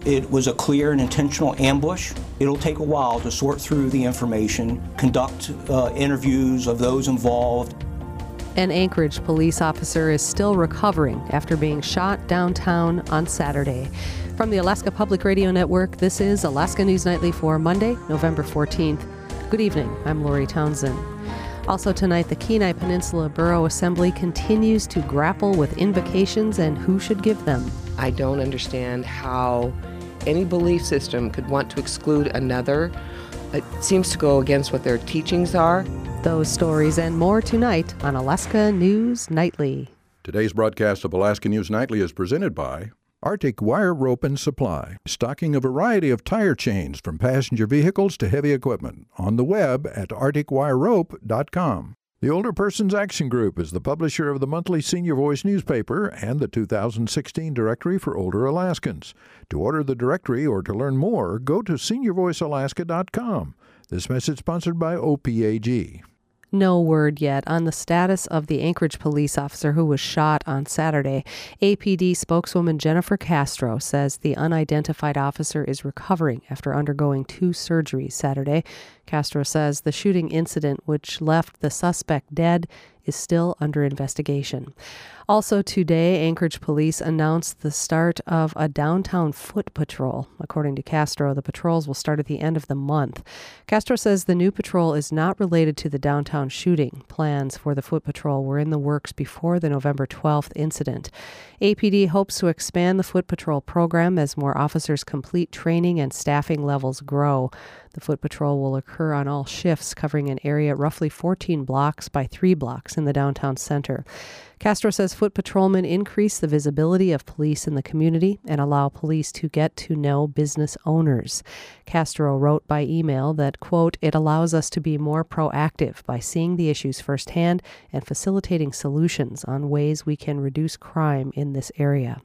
It was a clear and intentional ambush. It'll take a while to sort through the information, conduct interviews of those involved. An Anchorage police officer is still recovering after being shot downtown on Saturday. From the Alaska Public Radio Network, this is Alaska News Nightly for Monday, November 14th. Good evening, I'm Lori Townsend. Also tonight, the Kenai Peninsula Borough Assembly continues to grapple with invocations and who should give them. I don't understand how any belief system could want to exclude another. It seems to go against what their teachings are. Those stories and more tonight on Alaska News Nightly. Today's broadcast of Alaska News Nightly is presented by Arctic Wire Rope and Supply, stocking a variety of tire chains from passenger vehicles to heavy equipment. On the web at arcticwirerope.com. The Older Persons Action Group is the publisher of the monthly Senior Voice newspaper and the 2016 Directory for Older Alaskans. To order the directory or to learn more, go to seniorvoicealaska.com. This message sponsored by OPAG. No word yet on the status of the Anchorage police officer who was shot on Saturday. APD spokeswoman Jennifer Castro says the unidentified officer is recovering after undergoing 2 surgeries Saturday. Castro says the shooting incident, which left the suspect dead, is still under investigation. Also today, Anchorage police announced the start of a downtown foot patrol. According to Castro, the patrols will start at the end of the month. Castro says the new patrol is not related to the downtown shooting. Plans for the foot patrol were in the works before the November 12th incident. APD hopes to expand the foot patrol program as more officers complete training and staffing levels grow. The foot patrol will occur on all shifts, covering an area roughly 14 blocks by 3 blocks in the downtown center. Castro says foot patrolmen increase the visibility of police in the community and allow police to get to know business owners. Castro wrote by email that, quote, "It allows us to be more proactive by seeing the issues firsthand and facilitating solutions on ways we can reduce crime in this area."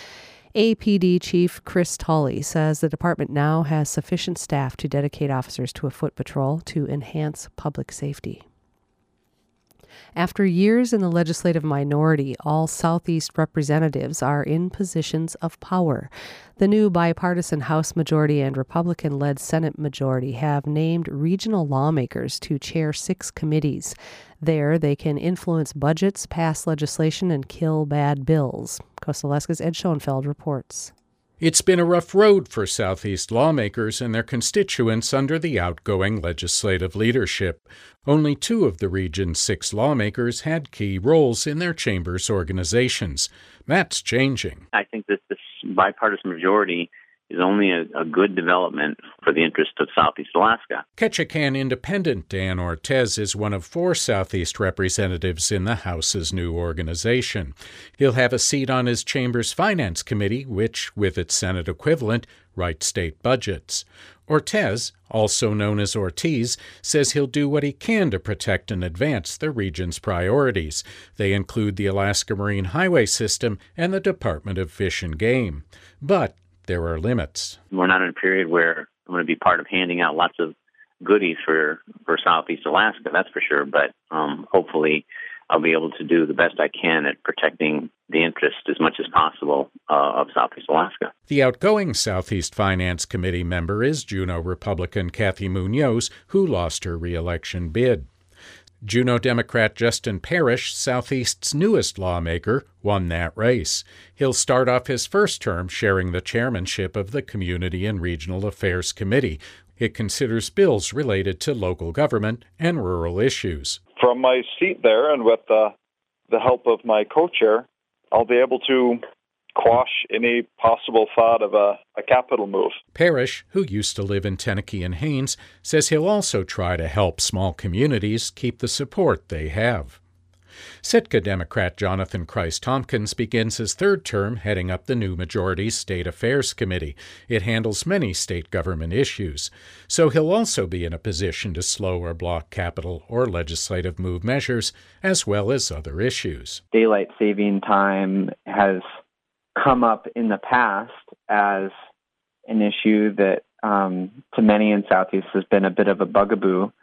APD Chief Chris Tully says the department now has sufficient staff to dedicate officers to a foot patrol to enhance public safety. After years in the legislative minority, all Southeast representatives are in positions of power. The new bipartisan House majority and Republican-led Senate majority have named regional lawmakers to chair 6 committees. There, they can influence budgets, pass legislation, and kill bad bills. Coastal Alaska's Ed Schoenfeld reports. It's been a rough road for Southeast lawmakers and their constituents under the outgoing legislative leadership. Only 2 of the region's 6 lawmakers had key roles in their chambers' organizations. That's changing. I think that this bipartisan majority is only a good development for the interest of Southeast Alaska. Ketchikan Independent Dan Ortez is one of 4 Southeast representatives in the House's new organization. He'll have a seat on his chamber's Finance Committee, which, with its Senate equivalent, writes state budgets. Ortez, also known as Ortiz, says he'll do what he can to protect and advance the region's priorities. They include the Alaska Marine Highway System and the Department of Fish and Game. But there are limits. We're not in a period where I'm going to be part of handing out lots of goodies for Southeast Alaska, that's for sure. But hopefully I'll be able to do the best I can at protecting the interest as much as possible of Southeast Alaska. The outgoing Southeast Finance Committee member is Juneau Republican Kathy Munoz, who lost her re-election bid. Juneau Democrat Justin Parrish, Southeast's newest lawmaker, won that race. He'll start off his first term sharing the chairmanship of the Community and Regional Affairs Committee. It considers bills related to local government and rural issues. From my seat there and with the help of my co-chair, I'll be able to quash any possible thought of a capital move. Parrish, who used to live in Tenakee and Haines, says he'll also try to help small communities keep the support they have. Sitka Democrat Jonathan Christ-Tompkins begins his 3rd term heading up the new majority's State Affairs Committee. It handles many state government issues. So he'll also be in a position to slow or block capital or legislative move measures, as well as other issues. Daylight saving time has come up in the past as an issue that to many in Southeast has been a bit of a bugaboo.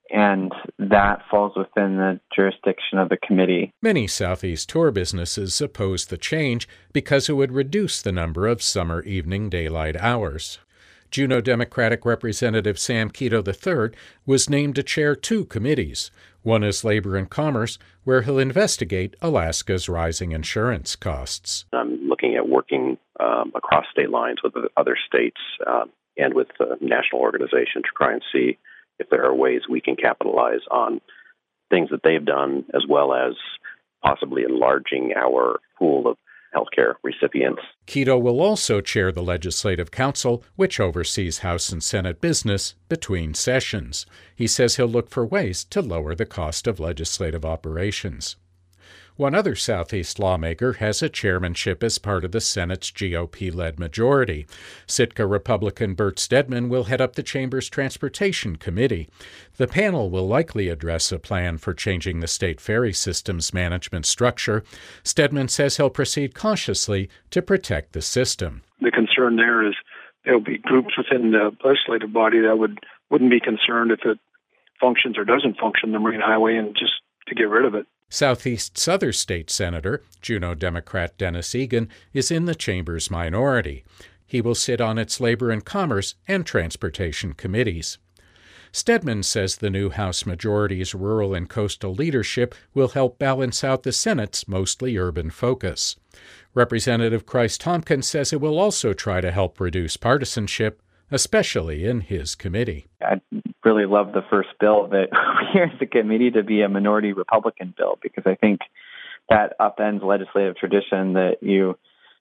and that falls within the jurisdiction of the committee. Many Southeast tour businesses oppose the change because it would reduce the number of summer evening daylight hours. Juneau Democratic Representative Sam Kito III was named to chair 2 committees. One is Labor and Commerce, where he'll investigate Alaska's rising insurance costs. I'm looking at working across state lines with other states and with national organizations to try and see if there are ways we can capitalize on things that they've done, as well as possibly enlarging our pool of healthcare recipients. Kito will also chair the Legislative Council, which oversees House and Senate business between sessions. He says he'll look for ways to lower the cost of legislative operations. One other Southeast lawmaker has a chairmanship as part of the Senate's GOP-led majority. Sitka Republican Bert Stedman will head up the Chamber's Transportation Committee. The panel will likely address a plan for changing the state ferry system's management structure. Stedman says he'll proceed cautiously to protect the system. The concern there is there'll be groups within the legislative body that wouldn't be concerned if it functions or doesn't function, the Marine Highway, and just to get rid of it. Southeast's other state senator, Juneau Democrat Dennis Egan, is in the chamber's minority. He will sit on its Labor and Commerce and Transportation committees. Stedman says the new House majority's rural and coastal leadership will help balance out the Senate's mostly urban focus. Representative Christ Tompkins says it will also try to help reduce partisanship, especially in his committee. I'd really love the first bill that we hear as a committee to be a minority Republican bill, because I think that upends legislative tradition that you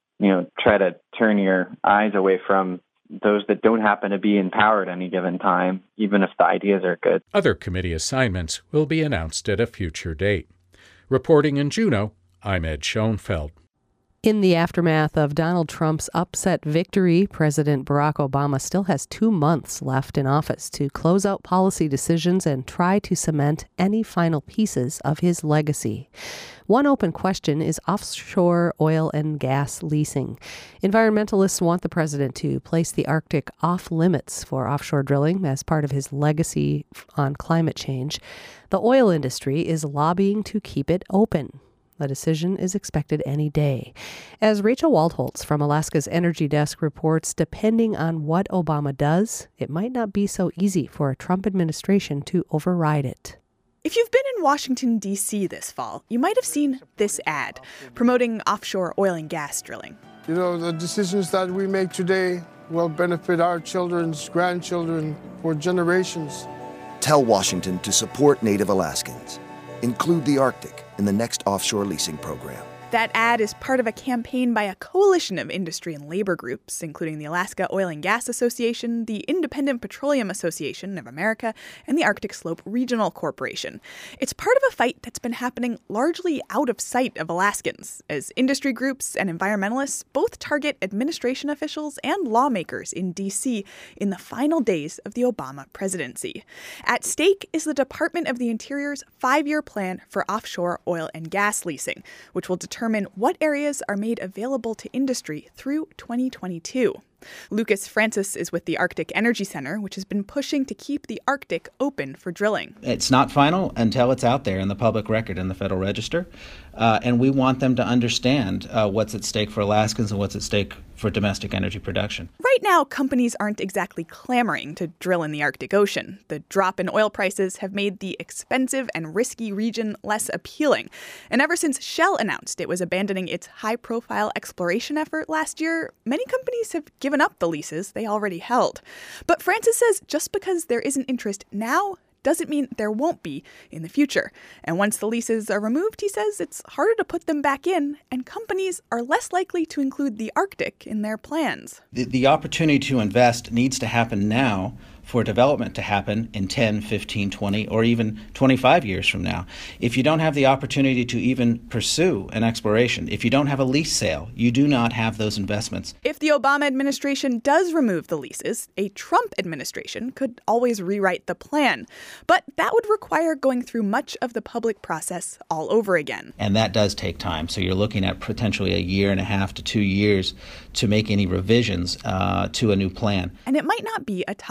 try to turn your eyes away from those that don't happen to be in power at any given time, even if the ideas are good. Other committee assignments will be announced at a future date. Reporting in Juneau, I'm Ed Schoenfeld. In the aftermath of Donald Trump's upset victory, President Barack Obama still has 2 months left in office to close out policy decisions and try to cement any final pieces of his legacy. One open question is offshore oil and gas leasing. Environmentalists want the president to place the Arctic off limits for offshore drilling as part of his legacy on climate change. The oil industry is lobbying to keep it open. The decision is expected any day. As Rachel Waldholtz from Alaska's Energy Desk reports, depending on what Obama does, it might not be so easy for a Trump administration to override it. If you've been in Washington, D.C. this fall, you might have seen this ad promoting offshore oil and gas drilling. The decisions that we make today will benefit our children's grandchildren for generations. Tell Washington to support Native Alaskans. Include the Arctic in the next offshore leasing program. That ad is part of a campaign by a coalition of industry and labor groups, including the Alaska Oil and Gas Association, the Independent Petroleum Association of America, and the Arctic Slope Regional Corporation. It's part of a fight that's been happening largely out of sight of Alaskans, as industry groups and environmentalists both target administration officials and lawmakers in D.C. in the final days of the Obama presidency. At stake is the Department of the Interior's 5-year plan for offshore oil and gas leasing, which will determine what areas are made available to industry through 2022. Lucas Francis is with the Arctic Energy Center, which has been pushing to keep the Arctic open for drilling. It's not final until it's out there in the public record in the Federal Register, and we want them to understand what's at stake for Alaskans and what's at stake for domestic energy production. Right now, companies aren't exactly clamoring to drill in the Arctic Ocean. The drop in oil prices have made the expensive and risky region less appealing. And ever since Shell announced it was abandoning its high-profile exploration effort last year, many companies have given up the leases they already held. But Francis says just because there isn't interest now doesn't mean there won't be in the future. And once the leases are removed, he says it's harder to put them back in, and companies are less likely to include the Arctic in their plans. The opportunity to invest needs to happen now for development to happen in 10, 15, 20, or even 25 years from now. If you don't have the opportunity to even pursue an exploration, if you don't have a lease sale, you do not have those investments. If the Obama administration does remove the leases, a Trump administration could always rewrite the plan. But that would require going through much of the public process all over again. And that does take time. So you're looking at potentially 1.5 to 2 years to make any revisions to a new plan. And it might not be a top priority.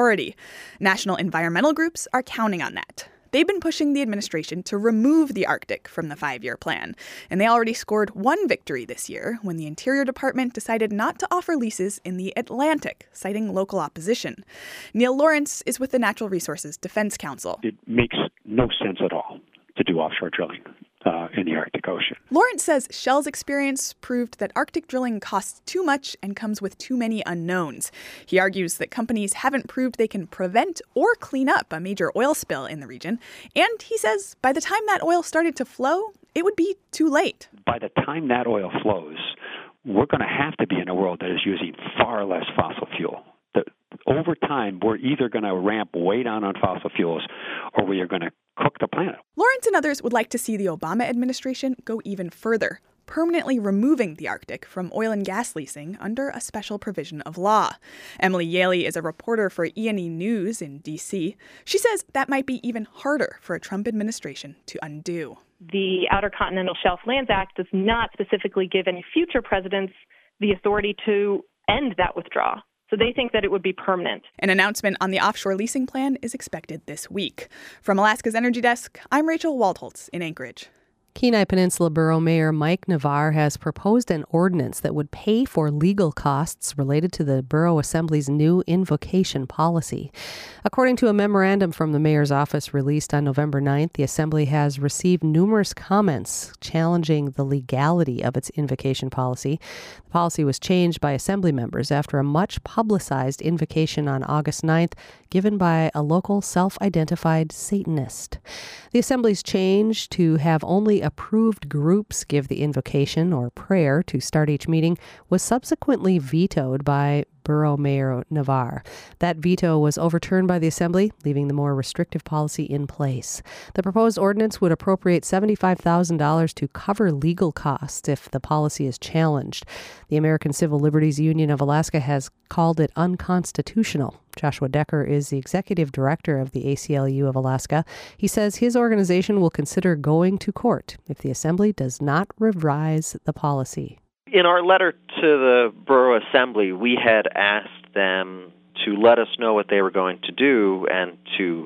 priority. National environmental groups are counting on that. They've been pushing the administration to remove the Arctic from the 5-year plan, and they already scored one victory this year when the Interior Department decided not to offer leases in the Atlantic, citing local opposition. Neil Lawrence is with the Natural Resources Defense Council. It makes no sense at all to do offshore drilling in the Arctic Ocean. Lawrence says Shell's experience proved that Arctic drilling costs too much and comes with too many unknowns. He argues that companies haven't proved they can prevent or clean up a major oil spill in the region. And he says by the time that oil started to flow, it would be too late. By the time that oil flows, we're going to have to be in a world that is using far less fossil fuel. Over time, we're either going to ramp way down on fossil fuels or we are going to cook the planet. Lawrence and others would like to see the Obama administration go even further, permanently removing the Arctic from oil and gas leasing under a special provision of law. Emily Yaley is a reporter for E&E News in D.C. She says that might be even harder for a Trump administration to undo. The Outer Continental Shelf Lands Act does not specifically give any future presidents the authority to end that withdrawal. So they think that it would be permanent. An announcement on the offshore leasing plan is expected this week. From Alaska's Energy Desk, I'm Rachel Waldholtz in Anchorage. Kenai Peninsula Borough Mayor Mike Navarre has proposed an ordinance that would pay for legal costs related to the Borough Assembly's new invocation policy. According to a memorandum from the mayor's office released on November 9th, the Assembly has received numerous comments challenging the legality of its invocation policy. The policy was changed by Assembly members after a much publicized invocation on August 9th given by a local self-identified Satanist. The Assembly's change to have only approved groups give the invocation or prayer to start each meeting was subsequently vetoed by Borough Mayor Navarre. That veto was overturned by the Assembly, leaving the more restrictive policy in place. The proposed ordinance would appropriate $75,000 to cover legal costs if the policy is challenged. The American Civil Liberties Union of Alaska has called it unconstitutional. Joshua Decker is the executive director of the ACLU of Alaska. He says his organization will consider going to court if the Assembly does not revise the policy. In our letter to the Borough Assembly, we had asked them to let us know what they were going to do and to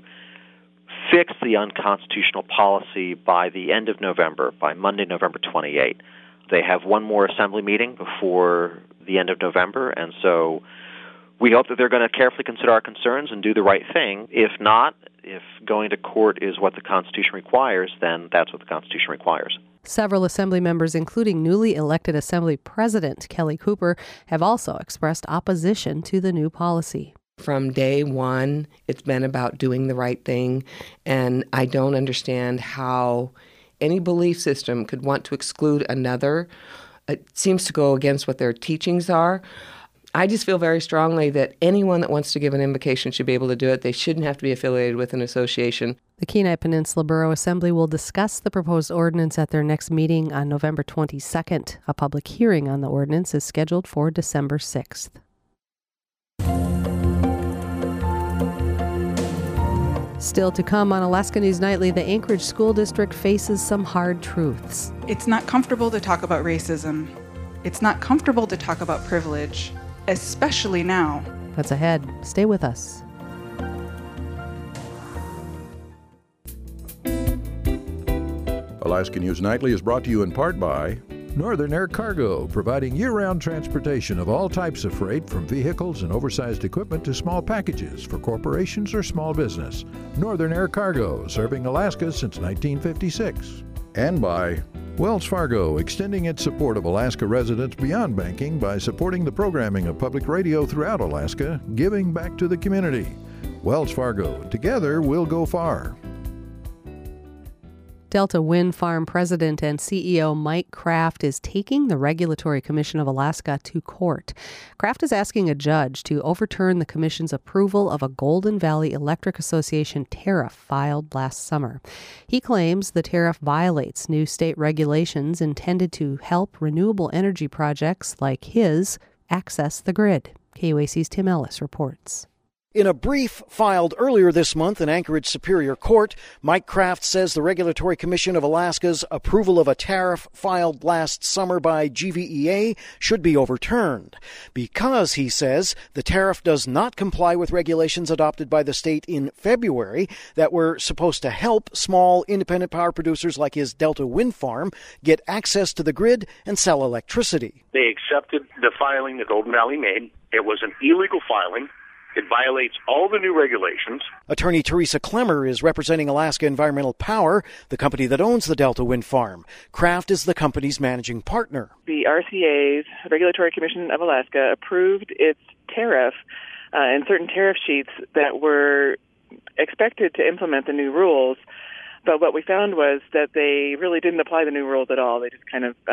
fix the unconstitutional policy by the end of November, by Monday, November 28th. They have one more Assembly meeting before the end of November, and so we hope that they're going to carefully consider our concerns and do the right thing. If not, if going to court is what the Constitution requires, then that's what the Constitution requires. Several Assembly members, including newly elected Assembly President Kelly Cooper, have also expressed opposition to the new policy. From day one, it's been about doing the right thing, and I don't understand how any belief system could want to exclude another. It seems to go against what their teachings are. I just feel very strongly that anyone that wants to give an invocation should be able to do it. They shouldn't have to be affiliated with an association. The Kenai Peninsula Borough Assembly will discuss the proposed ordinance at their next meeting on November 22nd. A public hearing on the ordinance is scheduled for December 6th. Still to come on Alaska News Nightly, the Anchorage School District faces some hard truths. It's not comfortable to talk about racism. It's not comfortable to talk about privilege, especially now. That's ahead. Stay with us. Alaska News Nightly is brought to you in part by Northern Air Cargo, providing year-round transportation of all types of freight, from vehicles and oversized equipment to small packages for corporations or small business. Northern Air Cargo, serving Alaska since 1956. And by Wells Fargo, extending its support of Alaska residents beyond banking by supporting the programming of public radio throughout Alaska, giving back to the community. Wells Fargo, together we'll go far. Delta Wind Farm President and CEO Mike Kraft is taking the Regulatory Commission of Alaska to court. Kraft is asking a judge to overturn the commission's approval of a Golden Valley Electric Association tariff filed last summer. He claims the tariff violates new state regulations intended to help renewable energy projects like his access the grid. KUAC's Tim Ellis reports. In a brief filed earlier this month in Anchorage Superior Court, Mike Kraft says the Regulatory Commission of Alaska's approval of a tariff filed last summer by GVEA should be overturned because, he says, the tariff does not comply with regulations adopted by the state in February that were supposed to help small independent power producers like his Delta Wind Farm get access to the grid and sell electricity. They accepted the filing that Golden Valley made. It was an illegal filing. It violates all the new regulations. Attorney Teresa Klemmer is representing Alaska Environmental Power, the company that owns the Delta Wind Farm. Kraft is the company's managing partner. The RCA's, Regulatory Commission of Alaska, approved its tariff and certain tariff sheets that were expected to implement the new rules. But what we found was that they really didn't apply the new rules at all. They just kind of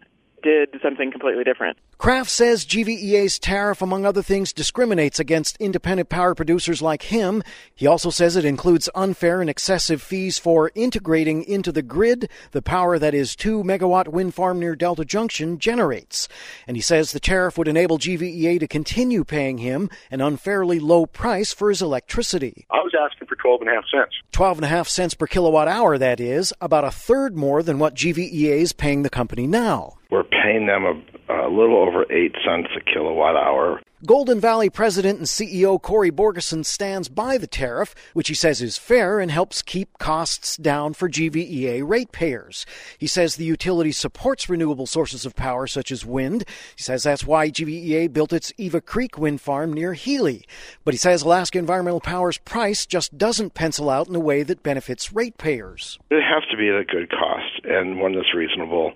did something completely different. Kraft says GVEA's tariff, among other things, discriminates against independent power producers like him. He also says it includes unfair and excessive fees for integrating into the grid the power that his 2-megawatt wind farm near Delta Junction generates. And he says the tariff would enable GVEA to continue paying him an unfairly low price for his electricity. I was asking for 12.5 cents. 12.5 cents per kilowatt hour, that is, about a third more than what GVEA is paying the company now. We're paying them a little over 8 cents a kilowatt hour. Golden Valley President and CEO Corey Borgeson stands by the tariff, which he says is fair and helps keep costs down for GVEA ratepayers. He says the utility supports renewable sources of power such as wind. He says that's why GVEA built its Eva Creek wind farm near Healy. But he says Alaska Environmental Power's price just doesn't pencil out in a way that benefits ratepayers. It has to be at a good cost and one that's reasonable.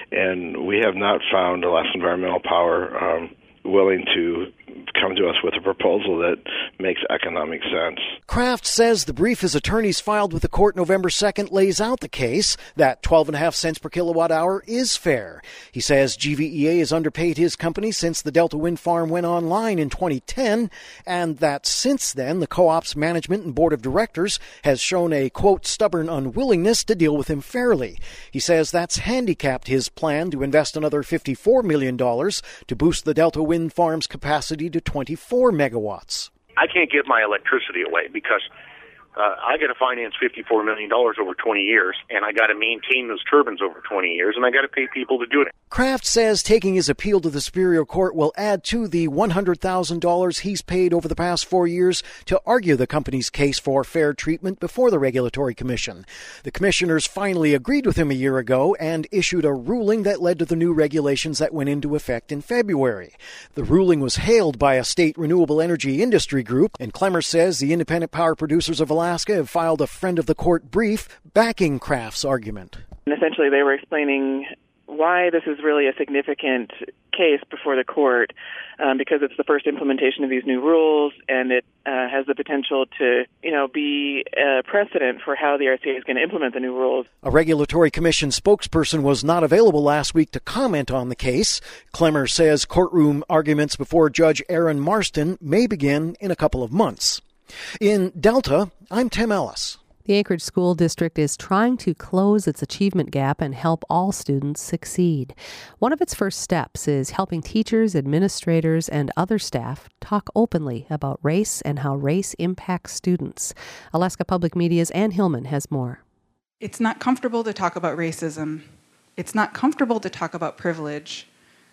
And we have not found Alaska Environmental Power willing to come to us with a proposal that makes economic sense. Kraft says the brief his attorneys filed with the court November 2nd lays out the case that 12.5 cents per kilowatt hour is fair. He says GVEA has underpaid his company since the Delta Wind Farm went online in 2010, and that since then the co-op's management and board of directors has shown a, quote, stubborn unwillingness to deal with him fairly. He says that's handicapped his plan to invest another $54 million to boost the Delta Wind Farm's capacity to 24 megawatts. I can't give my electricity away because I got to finance $54 million over 20 years, and I got to maintain those turbines over 20 years, and I got to pay people to do it. Kraft says taking his appeal to the Superior Court will add to the $100,000 he's paid over the past 4 years to argue the company's case for fair treatment before the Regulatory Commission. The commissioners finally agreed with him a year ago and issued a ruling that led to the new regulations that went into effect in February. The ruling was hailed by a state renewable energy industry group, and Klemmer says the independent power producers of Alaska have filed a friend of the court brief backing Kraft's argument. And essentially they were explaining why this is really a significant case before the court, because it's the first implementation of these new rules, and it has the potential to, be a precedent for how the RCA is going to implement the new rules. A Regulatory Commission spokesperson was not available last week to comment on the case. Klemmer says courtroom arguments before Judge Aaron Marston may begin in a couple of months. In Delta, I'm Tim Ellis. The Anchorage School District is trying to close its achievement gap and help all students succeed. One of its first steps is helping teachers, administrators, and other staff talk openly about race and how race impacts students. Alaska Public Media's Ann Hillman has more. It's not comfortable to talk about racism. It's not comfortable to talk about privilege,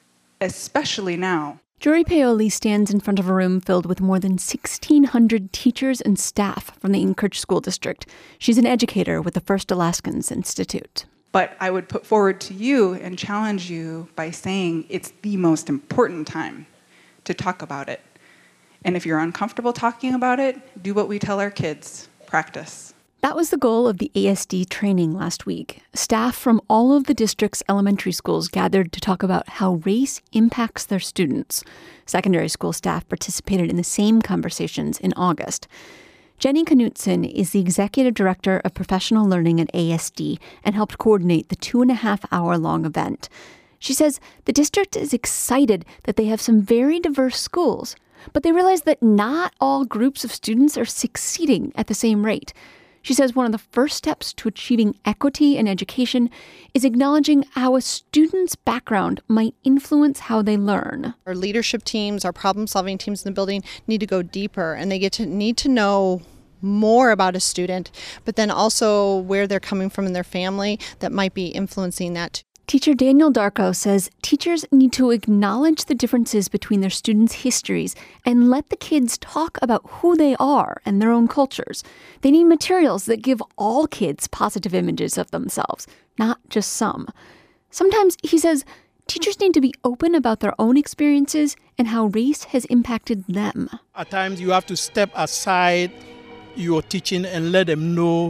especially now. Jory Paoli stands in front of a room filled with more than 1,600 teachers and staff from the Anchorage School District. She's an educator with the First Alaskans Institute. But I would put forward to you and challenge you by saying it's the most important time to talk about it. And if you're uncomfortable talking about it, do what we tell our kids, practice. That was the goal of the ASD training last week. Staff from all of the district's elementary schools gathered to talk about how race impacts their students. Secondary school staff participated in the same conversations in August. Jenny Knutson is the executive director of professional learning at ASD and helped coordinate the 2.5-hour-long event. She says the district is excited that they have some very diverse schools, but they realize that not all groups of students are succeeding at the same rate. She says one of the first steps to achieving equity in education is acknowledging how a student's background might influence how they learn. Our leadership teams, our problem-solving teams in the building need to go deeper, and they need to know more about a student, but then also where they're coming from in their family that might be influencing that too. Teacher Daniel Darko says teachers need to acknowledge the differences between their students' histories and let the kids talk about who they are and their own cultures. They need materials that give all kids positive images of themselves, not just some. Sometimes, he says, teachers need to be open about their own experiences and how race has impacted them. At times, you have to step aside your teaching and let them know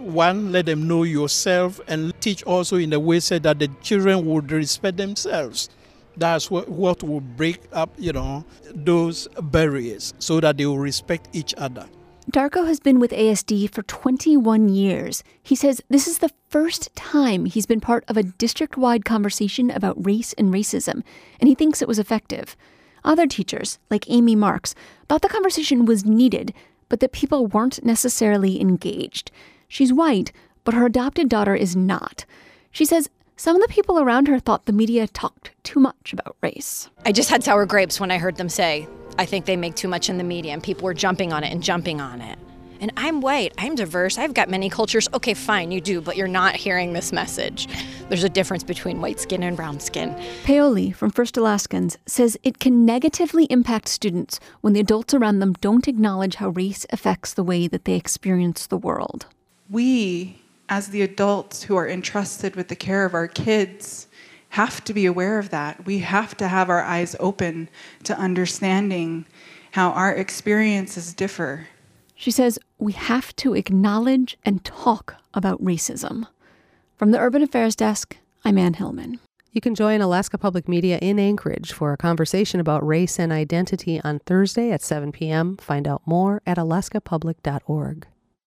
yourself, and teach also in a way so that the children would respect themselves. That's what will break up, those barriers so that they will respect each other. Darko has been with ASD for 21 years. He says this is the first time he's been part of a district-wide conversation about race and racism, and he thinks it was effective. Other teachers, like Amy Marks, thought the conversation was needed, but that people weren't necessarily engaged. She's white, but her adopted daughter is not. She says some of the people around her thought the media talked too much about race. I just had sour grapes when I heard them say, I think they make too much in the media, and people were jumping on it. And I'm white, I'm diverse, I've got many cultures. Okay, fine, you do, but you're not hearing this message. There's a difference between white skin and brown skin. Paoli from First Alaskans says it can negatively impact students when the adults around them don't acknowledge how race affects the way that they experience the world. We, as the adults who are entrusted with the care of our kids, have to be aware of that. We have to have our eyes open to understanding how our experiences differ. She says we have to acknowledge and talk about racism. From the Urban Affairs Desk, I'm Ann Hillman. You can join Alaska Public Media in Anchorage for a conversation about race and identity on Thursday at 7 p.m. Find out more at alaskapublic.org.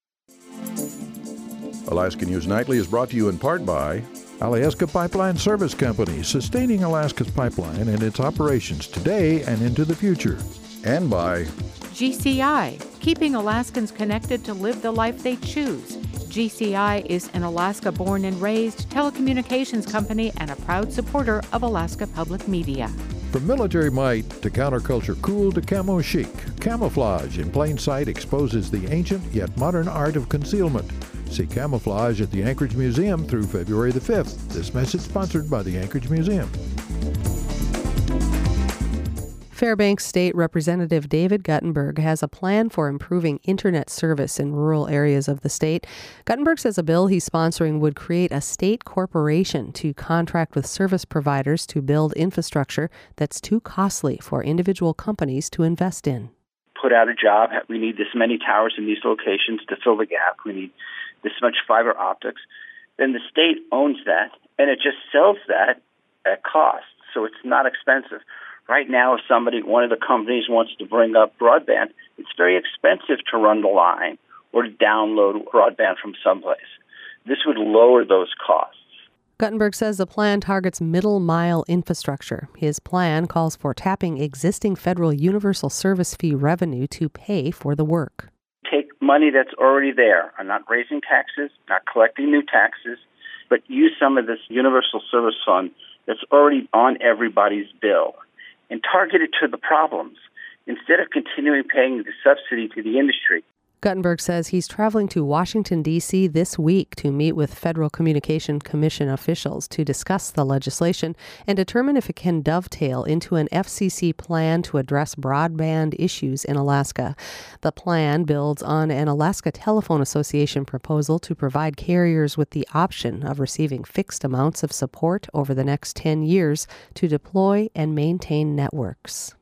Alaska News Nightly is brought to you in part by Alaska Pipeline Service Company, sustaining Alaska's pipeline and its operations today and into the future. And by GCI, keeping Alaskans connected to live the life they choose. GCI is an Alaska-born and raised telecommunications company and a proud supporter of Alaska Public Media. From military might to counterculture cool to camo chic, Camouflage in Plain Sight exposes the ancient yet modern art of concealment. See Camouflage at the Anchorage Museum through February the 5th. This message sponsored by the Anchorage Museum. Fairbanks State Representative David Guttenberg has a plan for improving internet service in rural areas of the state. Guttenberg says a bill he's sponsoring would create a state corporation to contract with service providers to build infrastructure that's too costly for individual companies to invest in. Put out a job. We need this many towers in these locations to fill the gap. We need this much fiber optics. Then the state owns that, and it just sells that at cost, so it's not expensive. Right now, if one of the companies wants to bring up broadband, it's very expensive to run the line or to download broadband from someplace. This would lower those costs. Guttenberg says the plan targets middle-mile infrastructure. His plan calls for tapping existing federal universal service fee revenue to pay for the work. Take money that's already there. I'm not raising taxes, not collecting new taxes, but use some of this universal service fund that's already on everybody's bill and target it to the problems instead of continuing paying the subsidy to the industry. Guttenberg says he's traveling to Washington, D.C. this week to meet with Federal Communications Commission officials to discuss the legislation and determine if it can dovetail into an FCC plan to address broadband issues in Alaska. The plan builds on an Alaska Telephone Association proposal to provide carriers with the option of receiving fixed amounts of support over the next 10 years to deploy and maintain networks.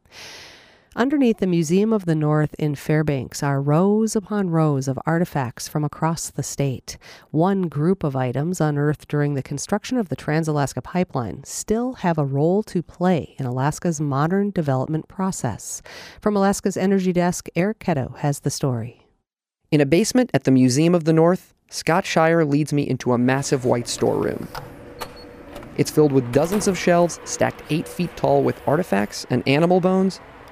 Underneath the Museum of the North in Fairbanks are rows upon rows of artifacts from across the state. One group of items unearthed during the construction of the Trans-Alaska Pipeline still have a role to play in Alaska's modern development process. From Alaska's Energy Desk, Eric Ketto has the story. In a basement at the Museum of the North, Scott Shire leads me into a massive white storeroom. It's filled with dozens of shelves stacked 8 feet tall with artifacts and animal bones,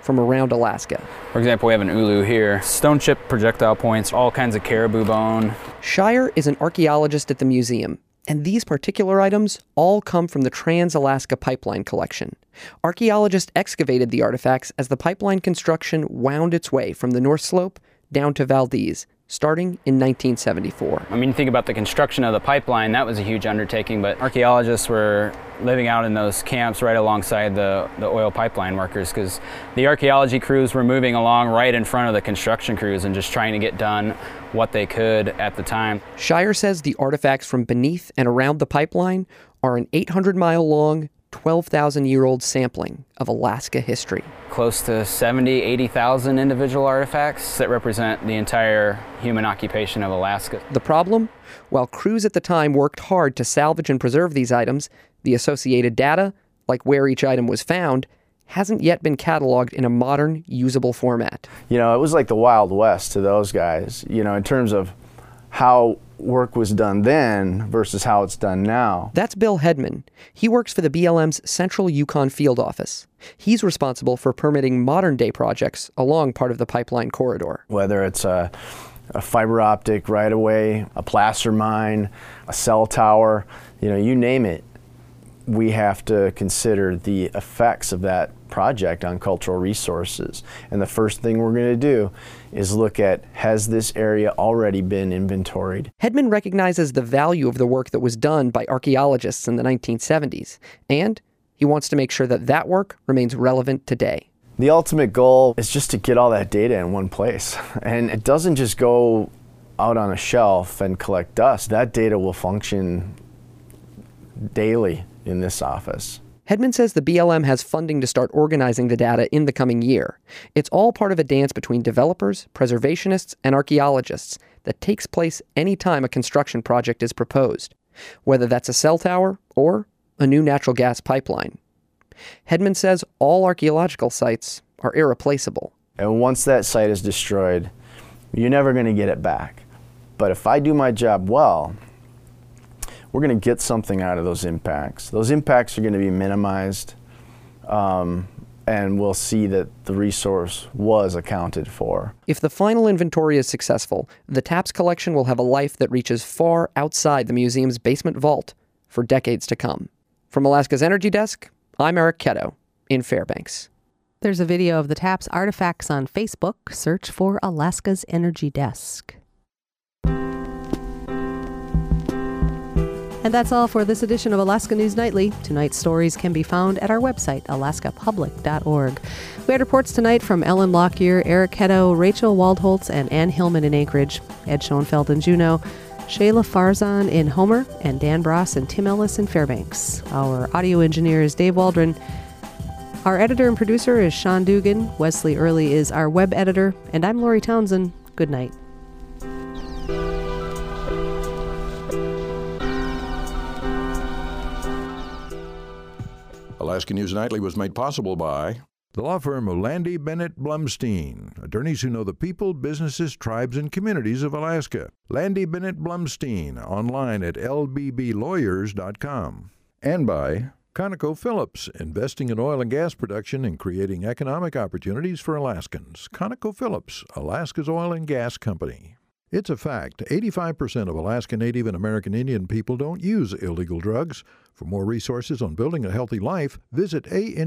from around Alaska. For example, we have an ulu here, stone chip projectile points, all kinds of caribou bone. Shire is an archaeologist at the museum, and these particular items all come from the Trans-Alaska Pipeline collection. Archaeologists excavated the artifacts as the pipeline construction wound its way from the North Slope down to Valdez, starting in 1974. I mean, you think about the construction of the pipeline, that was a huge undertaking, but archaeologists were living out in those camps right alongside the oil pipeline workers, because the archaeology crews were moving along right in front of the construction crews and just trying to get done what they could at the time. Shire says the artifacts from beneath and around the pipeline are an 800-mile-long, 12,000-year-old sampling of Alaska history. Close to 70,000, 80,000 individual artifacts that represent the entire human occupation of Alaska. The problem? While crews at the time worked hard to salvage and preserve these items, the associated data, like where each item was found, hasn't yet been cataloged in a modern, usable format. You know, it was like the Wild West to those guys, you know, in terms of how work was done then versus how it's done now. That's Bill Hedman. He works for the BLM's Central Yukon Field Office. He's responsible for permitting modern-day projects along part of the pipeline corridor. Whether it's a fiber optic right-of-way, a placer mine, a cell tower, you know, you name it, we have to consider the effects of that project on cultural resources. And the first thing we're going to do is look at, has this area already been inventoried? Hedman recognizes the value of the work that was done by archaeologists in the 1970s, and he wants to make sure that that work remains relevant today. The ultimate goal is just to get all that data in one place. And it doesn't just go out on a shelf and collect dust. That data will function daily in this office. Hedman says the BLM has funding to start organizing the data in the coming year. It's all part of a dance between developers, preservationists, and archaeologists that takes place any time a construction project is proposed, whether that's a cell tower or a new natural gas pipeline. Hedman says all archaeological sites are irreplaceable. And once that site is destroyed, you're never going to get it back. But if I do my job well, we're going to get something out of those impacts. Those impacts are going to be minimized, and we'll see that the resource was accounted for. If the final inventory is successful, the TAPS collection will have a life that reaches far outside the museum's basement vault for decades to come. From Alaska's Energy Desk, I'm Eric Ketto in Fairbanks. There's a video of the TAPS artifacts on Facebook. Search for Alaska's Energy Desk. And that's all for this edition of Alaska News Nightly. Tonight's stories can be found at our website, alaskapublic.org. We had reports tonight from Ellen Lockyer, Eric Ketto, Rachel Waldholtz, and Ann Hillman in Anchorage, Ed Schoenfeld in Juneau, Shayla Farzan in Homer, and Dan Bross and Tim Ellis in Fairbanks. Our audio engineer is Dave Waldron. Our editor and producer is Sean Dugan. Wesley Early is our web editor. And I'm Lori Townsend. Good night. Alaska News Nightly was made possible by the law firm of Landy Bennett Blumstein, attorneys who know the people, businesses, tribes, and communities of Alaska. Landy Bennett Blumstein, online at lbblawyers.com. And by ConocoPhillips, investing in oil and gas production and creating economic opportunities for Alaskans. ConocoPhillips, Alaska's oil and gas company. It's a fact, 85% of Alaska Native and American Indian people don't use illegal drugs. For more resources on building a healthy life, visit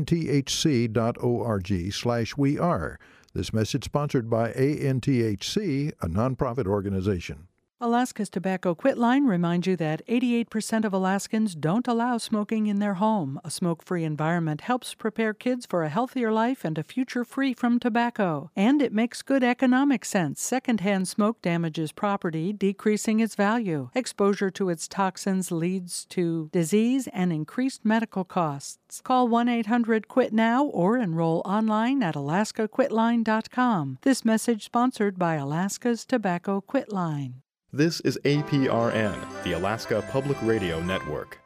anthc.org/weare. This message sponsored by ANTHC, a nonprofit organization. Alaska's Tobacco Quit Line reminds you that 88% of Alaskans don't allow smoking in their home. A smoke-free environment helps prepare kids for a healthier life and a future free from tobacco. And it makes good economic sense. Secondhand smoke damages property, decreasing its value. Exposure to its toxins leads to disease and increased medical costs. Call 1-800-QUIT-NOW or enroll online at alaskaquitline.com. This message sponsored by Alaska's Tobacco Quit Line. This is APRN, the Alaska Public Radio Network.